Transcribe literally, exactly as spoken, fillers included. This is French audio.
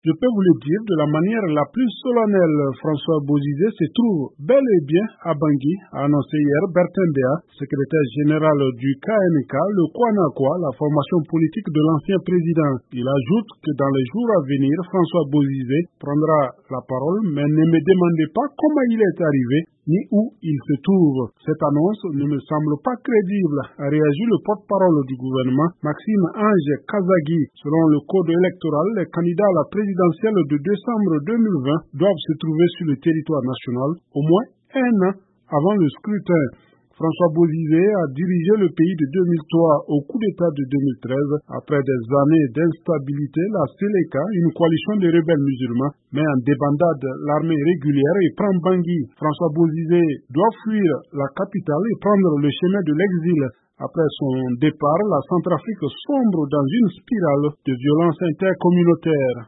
Je peux vous le dire de la manière la plus solennelle, François Bozizé se trouve bel et bien à Bangui, a annoncé hier Bertin Béa, secrétaire général du K N K, le Kwanakwa, la formation politique de l'ancien président. Il ajoute que dans les jours à venir, François Bozizé prendra la parole, mais ne me demandez pas comment il est arrivé, ni où il se trouve. Cette annonce ne me semble pas crédible, a réagi le porte-parole du gouvernement, Maxime Ange Kazagui. Selon le code électoral, les candidats à la présidentielle de décembre deux mille vingt doivent se trouver sur le territoire national au moins un an avant le scrutin. François Bozizé a dirigé le pays de deux mille trois au coup d'État de deux mille treize. Après des années d'instabilité, la Seleka, une coalition de rebelles musulmans, met en débandade l'armée régulière et prend Bangui. François Bozizé doit fuir la capitale et prendre le chemin de l'exil. Après son départ, la Centrafrique sombre dans une spirale de violence intercommunautaire.